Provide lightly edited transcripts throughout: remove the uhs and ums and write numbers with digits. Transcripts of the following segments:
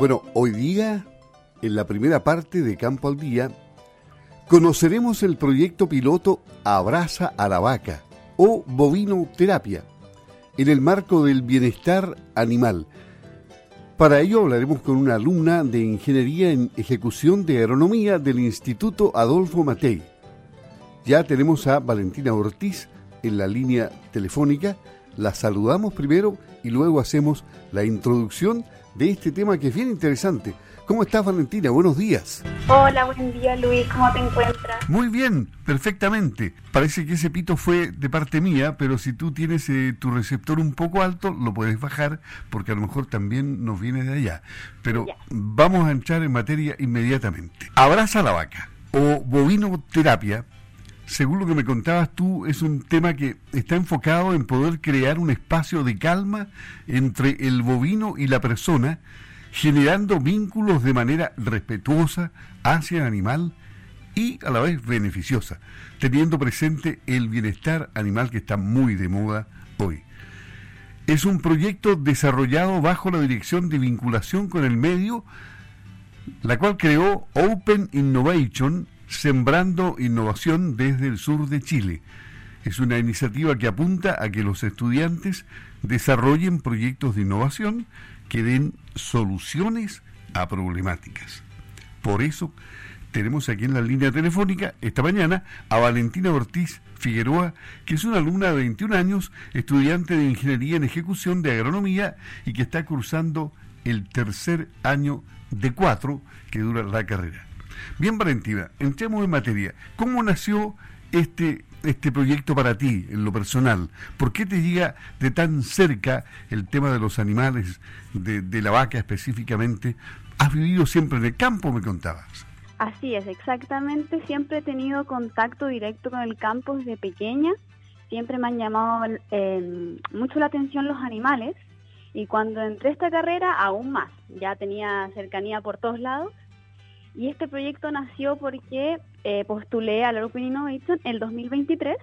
Bueno, hoy día, en la primera parte de Campo al Día, conoceremos el proyecto piloto Abraza a la Vaca o Bovinoterapia en el marco del bienestar animal. Para ello hablaremos con una alumna de Ingeniería en Ejecución de Agronomía del Instituto Adolfo Matei. Ya tenemos a Valentina Ortiz en la línea telefónica. La saludamos primero y luego hacemos la introducción de este tema que es bien interesante. ¿Cómo estás, Valentina? Buenos días. Hola, buen día, Luis. ¿Cómo te encuentras? Muy bien, perfectamente. Parece que ese pito fue de parte mía, pero si tú tienes tu receptor un poco alto, lo puedes bajar, porque a lo mejor también nos viene de allá. Pero ya, vamos a entrar en materia inmediatamente. Abraza a la vaca o bovinoterapia, según lo que me contabas tú, es un tema que está enfocado en poder crear un espacio de calma entre el bovino y la persona, generando vínculos de manera respetuosa hacia el animal y a la vez beneficiosa, teniendo presente el bienestar animal que está muy de moda hoy. Es un proyecto desarrollado bajo la dirección de vinculación con el medio, la cual creó Open Innovation, Sembrando Innovación desde el sur de Chile. Es una iniciativa que apunta a que los estudiantes desarrollen proyectos de innovación que den soluciones a problemáticas. Por eso tenemos aquí en la línea telefónica esta mañana a Valentina Ortiz Figueroa, que es una alumna de 21 años, estudiante de Ingeniería en Ejecución de Agronomía y que está cursando el tercer año de 4 que dura la carrera. Bien, Valentina, entremos en materia. ¿Cómo nació este proyecto para ti, en lo personal? ¿Por qué te llega de tan cerca el tema de los animales, de la vaca específicamente? ¿Has vivido siempre en el campo, me contabas? Así es, exactamente. Siempre he tenido contacto directo con el campo desde pequeña. Siempre me han llamado mucho la atención los animales. Y cuando entré a esta carrera, aún más. Ya tenía cercanía por todos lados. Y este proyecto nació porque postulé a la Open Innovation en el 2023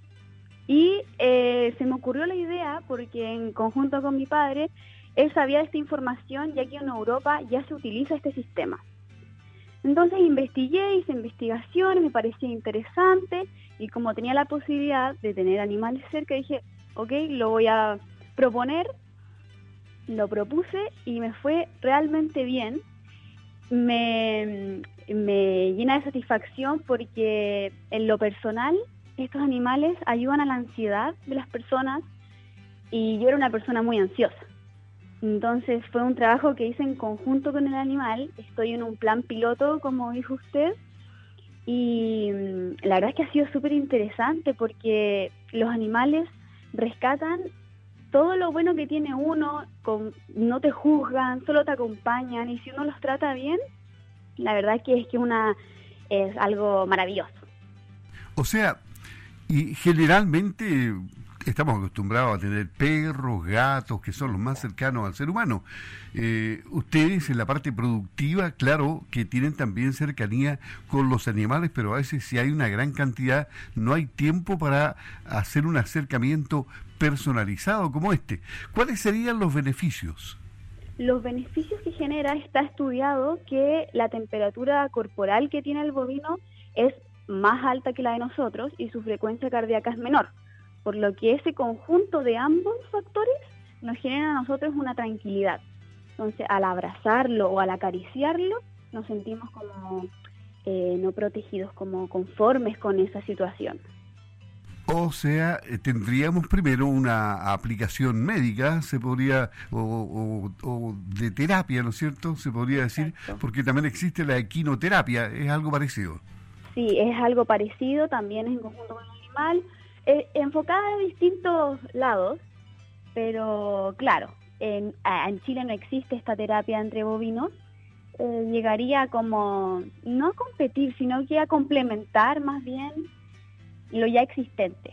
y se me ocurrió la idea porque en conjunto con mi padre, él sabía de esta información ya que en Europa ya se utiliza este sistema. Entonces investigué, hice investigaciones, me parecía interesante y como tenía la posibilidad de tener animales cerca, dije, ok, lo voy a proponer, lo propuse y me fue realmente bien. Me llena de satisfacción porque en lo personal estos animales ayudan a la ansiedad de las personas y yo era una persona muy ansiosa. Entonces fue un trabajo que hice en conjunto con el animal. Estoy en un plan piloto, como dijo usted, y la verdad es que ha sido súper interesante porque los animales rescatan todo lo bueno que tiene uno, no te juzgan, solo te acompañan, y si uno los trata bien, la verdad es que es algo maravilloso. O sea, y generalmente estamos acostumbrados a tener perros, gatos, que son los más cercanos al ser humano. Ustedes en la parte productiva, claro, que tienen también cercanía con los animales, pero a veces si hay una gran cantidad, no hay tiempo para hacer un acercamiento personalizado como este. ¿Cuáles serían los beneficios? Los beneficios que genera, está estudiado que la temperatura corporal que tiene el bovino es más alta que la de nosotros y su frecuencia cardíaca es menor, por lo que ese conjunto de ambos factores nos genera a nosotros una tranquilidad. Entonces, al abrazarlo o al acariciarlo, nos sentimos como no protegidos, como conformes con esa situación. O sea, tendríamos primero una aplicación médica, se podría, o de terapia, ¿no es cierto? Se podría decir, exacto, porque también existe la equinoterapia, ¿es algo parecido? Sí, es algo parecido, también es en conjunto con el animal, enfocada a distintos lados, pero claro, en Chile no existe esta terapia entre bovinos, llegaría como, no a competir, sino que a complementar más bien lo ya existente.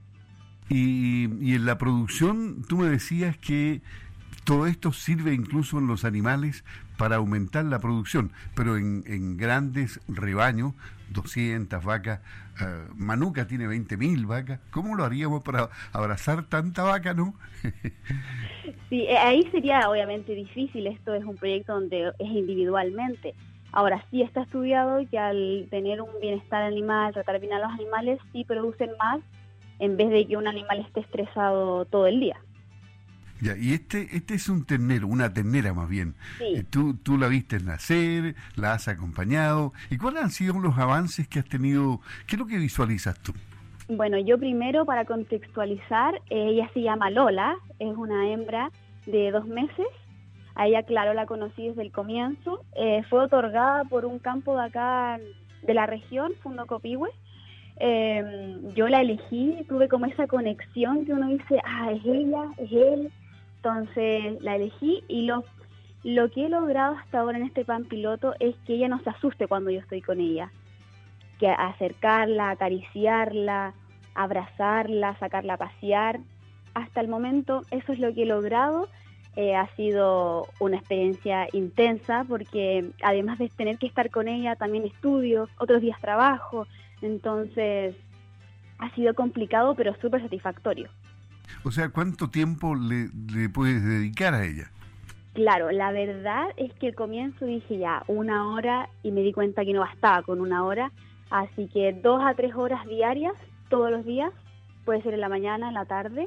Y en la producción, tú me decías que todo esto sirve incluso en los animales para aumentar la producción, pero en grandes rebaños, 200 vacas, Manuka tiene 20.000 vacas, ¿cómo lo haríamos para abrazar tanta vaca, no? Sí, ahí sería obviamente difícil, esto es un proyecto donde es individualmente. Ahora sí está estudiado que al tener un bienestar animal, tratar bien a los animales, sí producen más en vez de que un animal esté estresado todo el día. Ya, y este es un ternero, una ternera más bien. Sí. Tú la viste nacer, la has acompañado. ¿Y cuáles han sido los avances que has tenido? ¿Qué es lo que visualizas tú? Bueno, yo primero, para contextualizar, ella se llama Lola, es una hembra de 2 meses. A ella, claro, la conocí desde el comienzo. Fue otorgada por un campo de acá, de la región, Fundo Copihue. Yo la elegí, tuve como esa conexión que uno dice, es ella, es él. Entonces la elegí y lo que he logrado hasta ahora en este plan piloto es que ella no se asuste cuando yo estoy con ella. Que acercarla, acariciarla, abrazarla, sacarla a pasear. Hasta el momento eso es lo que he logrado. Ha sido una experiencia intensa porque además de tener que estar con ella, también estudio, otros días trabajo. Entonces ha sido complicado pero súper satisfactorio. O sea, ¿cuánto tiempo le puedes dedicar a ella? Claro, la verdad es que al comienzo dije ya 1 hora y me di cuenta que no bastaba con 1 hora, así que 2 a 3 horas diarias, todos los días, puede ser en la mañana, en la tarde.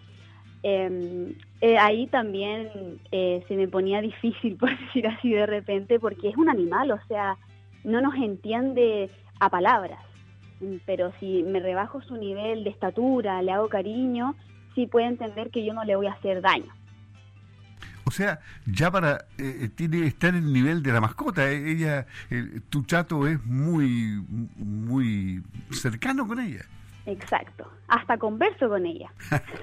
Ahí también se me ponía difícil, por decir así de repente, porque es un animal, o sea, no nos entiende a palabras, pero si me rebajo su nivel de estatura, le hago cariño, sí puede entender que yo no le voy a hacer daño. O sea, ya está en el nivel de la mascota. Ella, tu chato es muy, muy cercano con ella. Exacto, hasta converso con ella.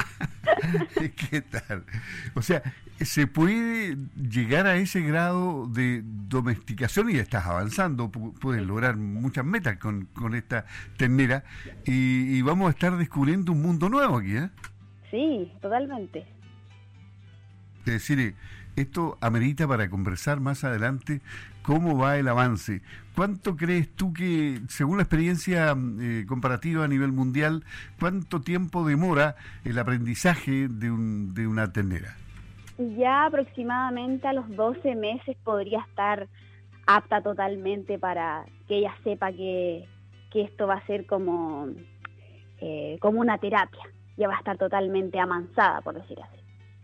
¿Qué tal? O sea, se puede llegar a ese grado de domesticación y estás avanzando, puedes lograr muchas metas con esta ternera y vamos a estar descubriendo un mundo nuevo aquí, ¿eh? Sí, totalmente. Es decir, esto amerita para conversar más adelante cómo va el avance. ¿Cuánto crees tú que, según la experiencia comparativa a nivel mundial, cuánto tiempo demora el aprendizaje de una ternera? Ya aproximadamente a los 12 meses podría estar apta totalmente para que ella sepa que esto va a ser como una terapia. Ya va a estar totalmente amansada, por decir así.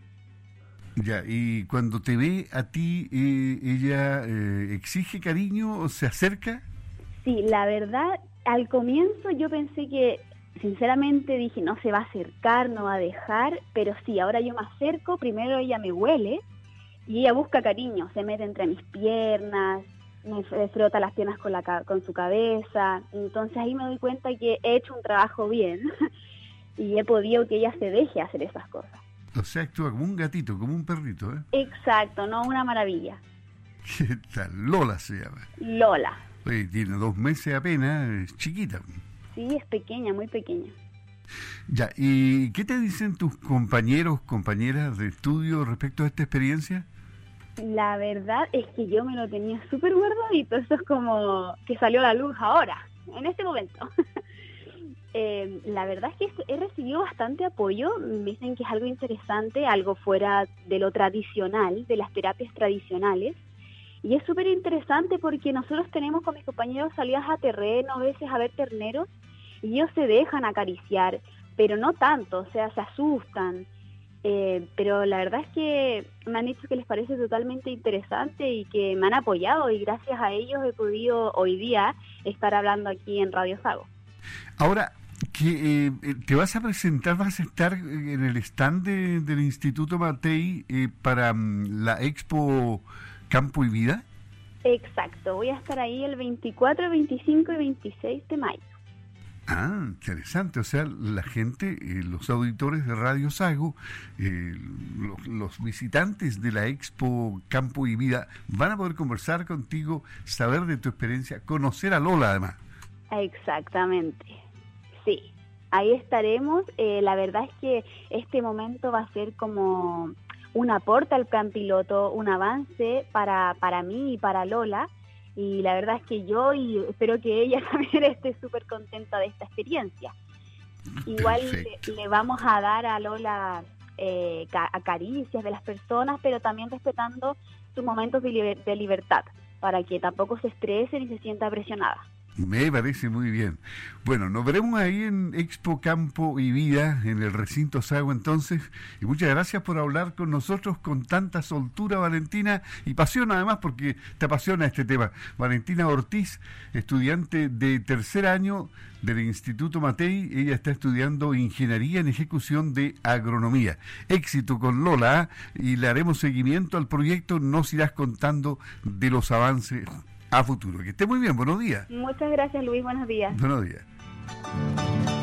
Ya, y cuando te ve a ti, ¿ella exige cariño o se acerca? Sí, la verdad, al comienzo yo pensé que, sinceramente dije, no se va a acercar, no va a dejar, pero sí, ahora yo me acerco, primero ella me huele y ella busca cariño, se mete entre mis piernas, me frota las piernas con su cabeza, entonces ahí me doy cuenta que he hecho un trabajo bien y he podido que ella se deje hacer esas cosas. O sea, actúa como un gatito, como un perrito, ¿eh? Exacto, no, una maravilla. ¿Qué tal? Lola se llama. Lola. Oye, tiene 2 meses apenas, es chiquita. Sí, es pequeña, muy pequeña. Ya, ¿y qué te dicen tus compañeros, compañeras de estudio respecto a esta experiencia? La verdad es que yo me lo tenía súper guardadito, eso es como que salió a la luz ahora, en este momento. La verdad es que he recibido bastante apoyo, me dicen que es algo interesante, algo fuera de lo tradicional, de las terapias tradicionales, y es súper interesante porque nosotros tenemos con mis compañeros salidas a terreno, a veces a ver terneros, y ellos se dejan acariciar, pero no tanto, o sea, se asustan, pero la verdad es que me han dicho que les parece totalmente interesante y que me han apoyado, y gracias a ellos he podido hoy día estar hablando aquí en Radio Sago. Ahora, que te vas a presentar, vas a estar en el stand del Instituto Mattei para la Expo Campo y Vida. Exacto, voy a estar ahí el 24, 25 y 26 de mayo. Ah, interesante. O sea, la gente, los auditores de Radio Sago, los visitantes de la Expo Campo y Vida van a poder conversar contigo, saber de tu experiencia, conocer a Lola además. Exactamente, sí, ahí estaremos. La verdad es que este momento va a ser como un aporte al plan piloto, un avance para mí y para Lola. Y la verdad es que yo, y espero que ella también esté súper contenta de esta experiencia. Igual le vamos a dar a Lola acaricias de las personas, pero también respetando sus momentos de libertad, para que tampoco se estrese ni se sienta presionada. Me parece muy bien. Bueno, nos veremos ahí en Expo Campo y Vida, en el recinto Sagua entonces, y muchas gracias por hablar con nosotros con tanta soltura, Valentina, y pasión además, porque te apasiona este tema. Valentina Ortiz, estudiante de tercer año del Instituto Matei, ella está estudiando Ingeniería en Ejecución de Agronomía. Éxito con Lola, y le haremos seguimiento al proyecto, nos irás contando de los avances a futuro. Que esté muy bien, buenos días. Muchas gracias, Luis, buenos días. Buenos días.